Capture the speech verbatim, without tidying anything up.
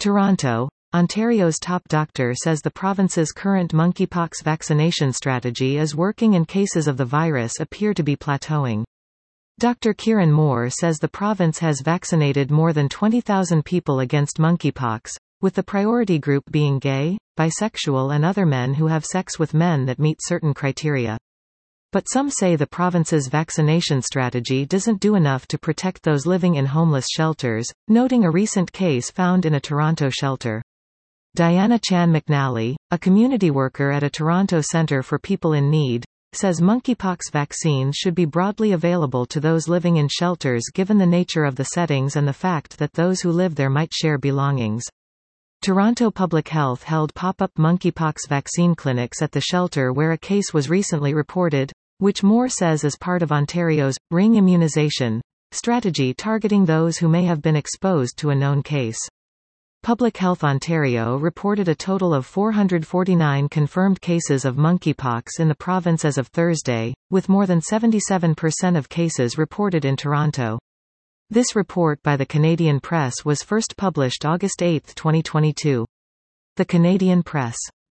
Toronto, Ontario's top doctor says the province's current monkeypox vaccination strategy is working and cases of the virus appear to be plateauing. Doctor Kieran Moore says the province has vaccinated more than twenty thousand people against monkeypox, with the priority group being gay, bisexual and other men who have sex with men that meet certain criteria. But some say the province's vaccination strategy doesn't do enough to protect those living in homeless shelters, noting a recent case found in a Toronto shelter. Diana Chan McNally, a community worker at a Toronto Centre for People in Need, says monkeypox vaccines should be broadly available to those living in shelters given the nature of the settings and the fact that those who live there might share belongings. Toronto Public Health held pop-up monkeypox vaccine clinics at the shelter where a case was recently reported, which Moore says is part of Ontario's ring immunization strategy targeting those who may have been exposed to a known case. Public Health Ontario reported a total of four hundred forty-nine confirmed cases of monkeypox in the province as of Thursday, with more than seventy-seven percent of cases reported in Toronto. This report by the Canadian Press was first published August eighth twenty twenty-two. The Canadian Press.